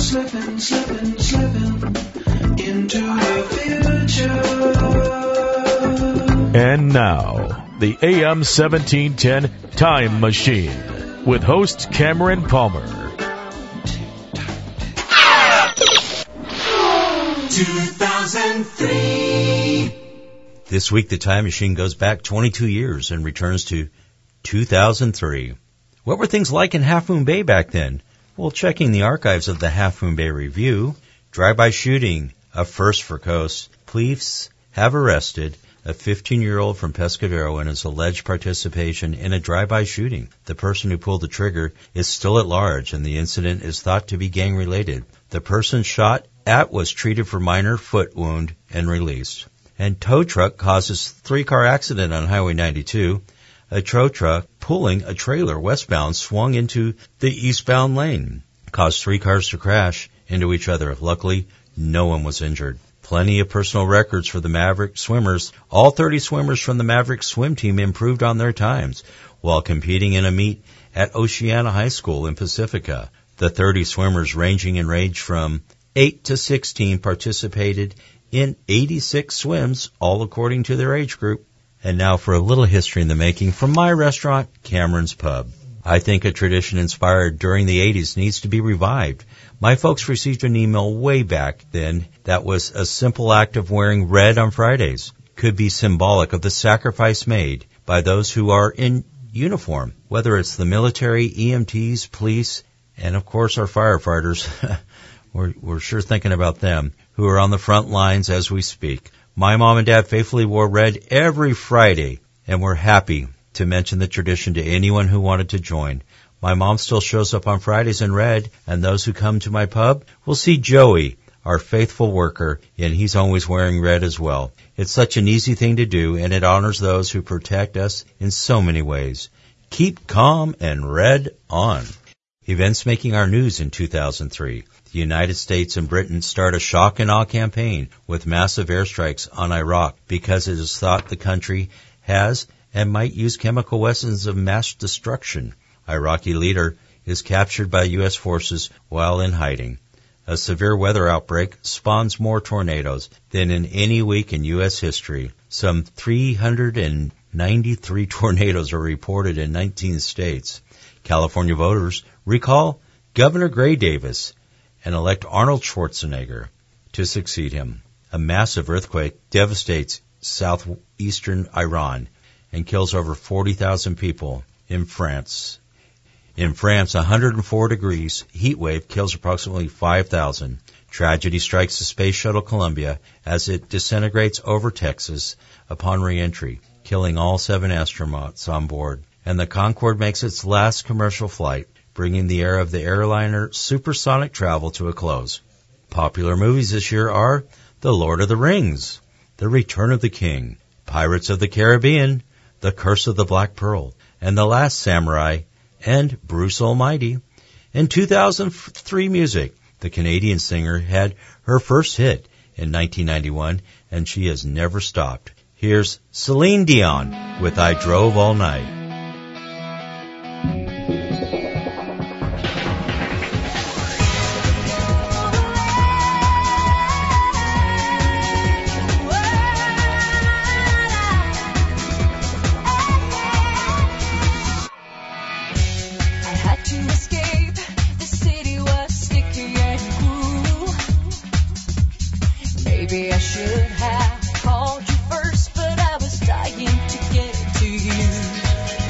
slipping into the future. And now, the AM 1710 Time Machine with host Cameron Palmer. 2003. This week, the Time Machine goes back 22 years and returns to 2003. What were things like in Half Moon Bay back then? Well, checking the archives of the Half Moon Bay Review, drive-by shooting, a first for Coast. Police have arrested a 15-year-old from Pescadero in his alleged participation in a drive-by shooting. The person who pulled the trigger is still at large, and the incident is thought to be gang-related. The person shot at was treated for minor foot wound and released. And tow truck causes 3-car accident on Highway 92. A tow truck pulling a trailer westbound swung into the eastbound lane, caused 3 cars to crash into each other. Luckily, no one was injured. Plenty of personal records for the Maverick swimmers. All 30 swimmers from the Maverick swim team improved on their times while competing in a meet at Oceana High School in Pacifica. The 30 swimmers, ranging in age from 8 to 16, participated in 86 swims, all according to their age group. And now for a little history in the making from my restaurant, Cameron's Pub. I think a tradition inspired during the 80s needs to be revived. My folks received an email way back then that was a simple act of wearing red on Fridays. Could be symbolic of the sacrifice made by those who are in uniform, whether it's the military, EMTs, police, and of course our firefighters. We're sure thinking about them, who are on the front lines as we speak. My mom and dad faithfully wore red every Friday, and we're happy to mention the tradition to anyone who wanted to join. My mom still shows up on Fridays in red, and those who come to my pub will see Joey, our faithful worker, and he's always wearing red as well. It's such an easy thing to do, and it honors those who protect us in so many ways. Keep calm and red on. Events making our news in 2003. The United States and Britain start a shock and awe campaign with massive airstrikes on Iraq because it is thought the country has and might use chemical weapons of mass destruction. Iraqi leader is captured by U.S. forces while in hiding. A severe weather outbreak spawns more tornadoes than in any week in U.S. history. Some 393 tornadoes are reported in 19 states. California voters recall Governor Gray Davis and elect Arnold Schwarzenegger to succeed him. A massive earthquake devastates southeastern Iran and kills over 40,000 people in France. In France, 104 degrees heat wave kills approximately 5,000. Tragedy strikes the Space Shuttle Columbia as it disintegrates over Texas upon re-entry, killing all 7 astronauts on board. And the Concorde makes its last commercial flight, bringing the era of the airliner supersonic travel to a close. Popular movies this year are The Lord of the Rings, The Return of the King, Pirates of the Caribbean, The Curse of the Black Pearl, and The Last Samurai, and Bruce Almighty. In 2003 music, the Canadian singer had her first hit in 1991, and she has never stopped. Here's Celine Dion with I Drove All Night. Have called you first, but I was dying to get to you.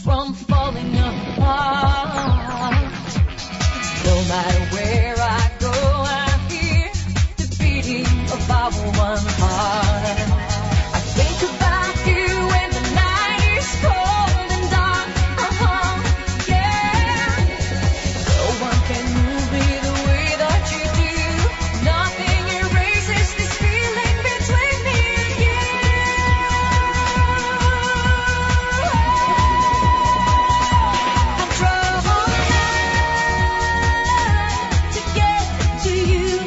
from falling apart. No matter where I go, I hear the beating of our one heart. I think about you when the night is cold and dark. Yeah. No one can move me the way that you do. Nothing erases this feeling between me and you. I'm traveling to get to you.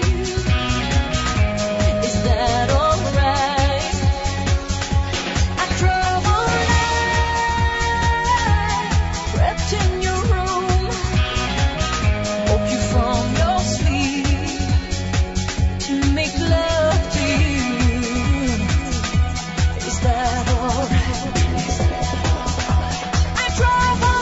Is that alright? I travel crept in your room, woke you from your sleep to make love to you. Is that alright? I travel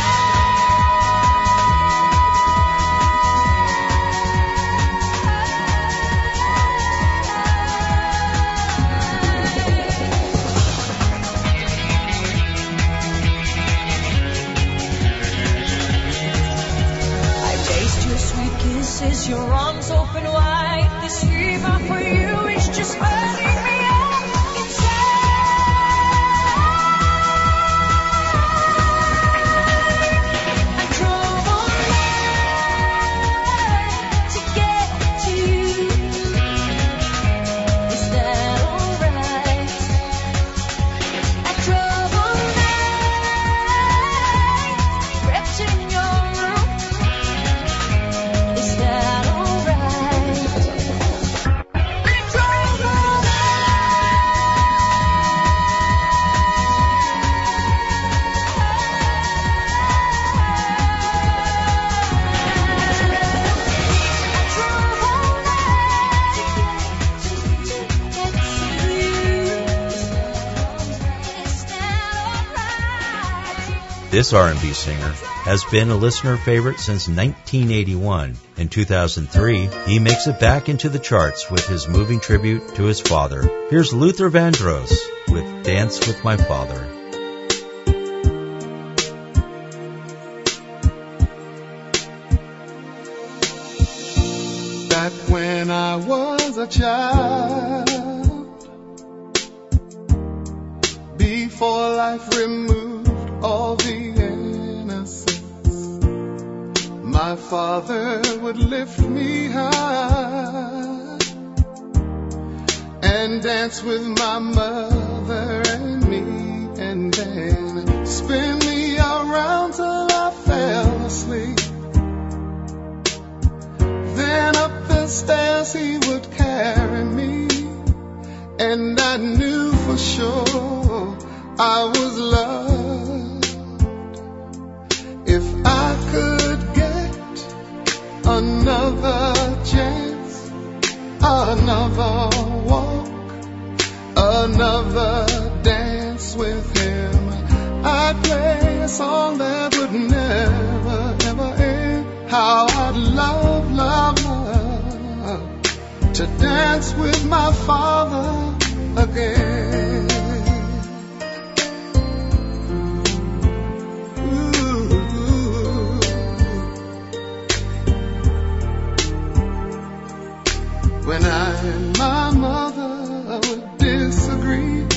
I taste your sweet kisses, your arms open wide. This fever for you is just burning me up inside. I travel to get to you. Is that alright? I travel crept in your room. Is that alright? I travel This R&B singer has been a listener favorite since 1981. In 2003, he makes it back into the charts with his moving tribute to his father. Here's Luther Vandross with Dance with My Father. Back when I was a child, before life removed all the innocence, my father would lift me high and dance with my mother and me, and then spin me around till I fell asleep. Then up the stairs he would carry me, and I knew for sure I was loved. If I could get another chance, another walk, another dance with him, I'd play a song that would never, ever end. How I'd love, love, love to dance with my father again. When I and my mother would disagree,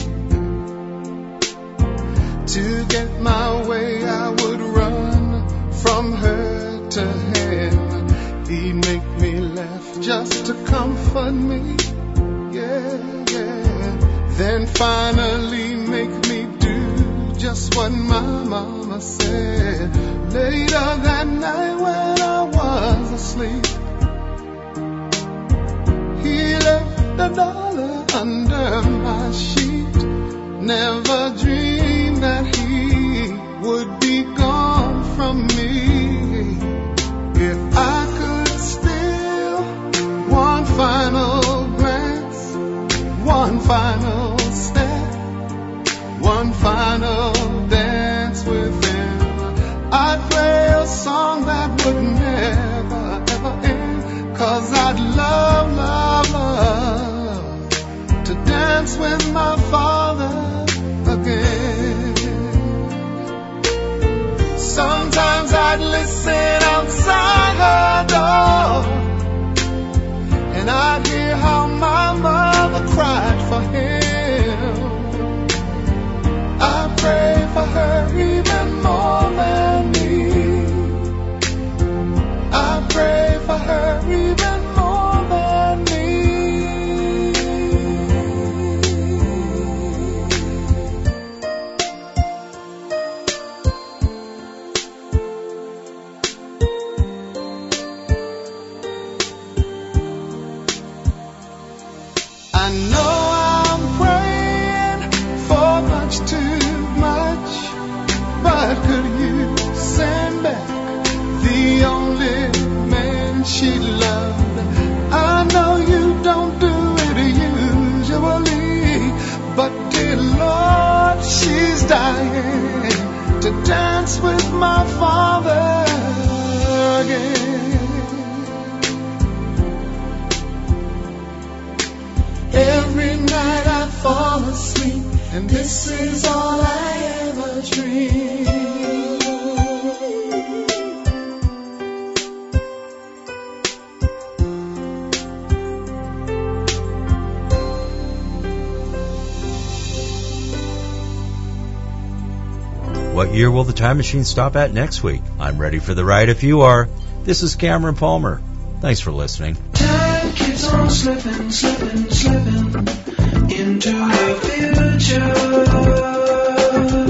to get my way I would run from her to him. He'd make me laugh just to comfort me, yeah, yeah. Then finally make me do just what my mama said. Later that night when I was asleep, he left $1 under my sheet. Never dreamed that he would be gone from me. If I could steal one final glance, one final step, one final dance with him, I'd play a song that would never, ever end. 'Cause I'd love, love, love to dance with my father again. even more than me. I know I'm praying for much too much, but could you send back the only man she loved? I know you don't do it usually, but dear Lord, she's dying to dance with my father again. Every night I fall asleep, and this is all I ever dream. What year will the time machine stop at next week? I'm ready for the ride if you are. This is Cameron Palmer. Thanks for listening. Time keeps on slipping, slipping, slipping into the future.